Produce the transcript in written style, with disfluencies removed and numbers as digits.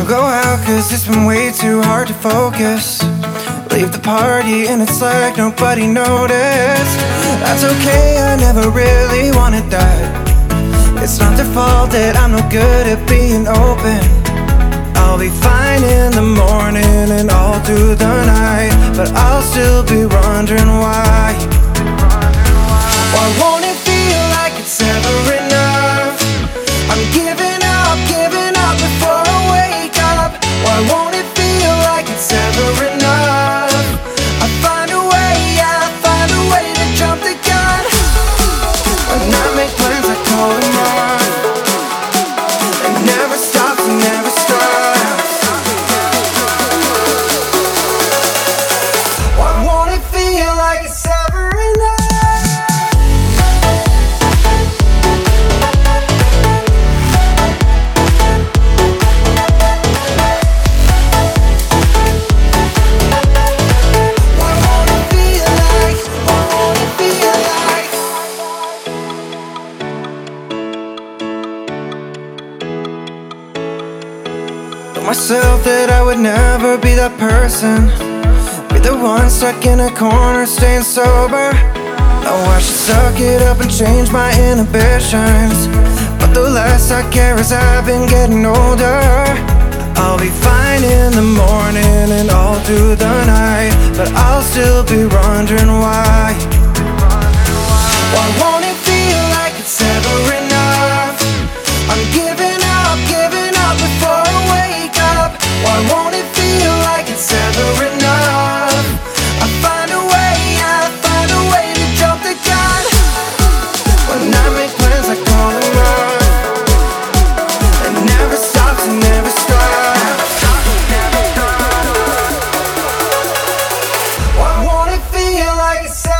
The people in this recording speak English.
Don't go out cause it's been way too hard to focus. Leave the party and it's like nobody noticed. That's okay, I never really wanted that. It's not their fault that I'm no good at being open. I'll be fine in the morning and all through the night, but I'll still be wondering why. Why won't it feel like it's ever enough? I'm giving up before I wake up. Why won't it feel like it's ever enough? I find a way, yeah, I find a way to jump the gun. When I make plans, I call them on. It never stops, it never stops. Why won't it feel like it's ever enough? Myself that I would never be that person, be the one stuck in a corner staying sober. Oh, I should suck it up and change my inhibitions, but the less I care as I've been getting older. I'll be fine in the morning and all through the night, but I'll still be wondering why. Why won't it feel like it's ever enough? I'm giving up before I wake up. Why won't it feel like it's ever enough? I find a way, yeah, I find a way to jump the gun. When I make plans, I call them on. It never stops, it never stops. Why won't it feel like it's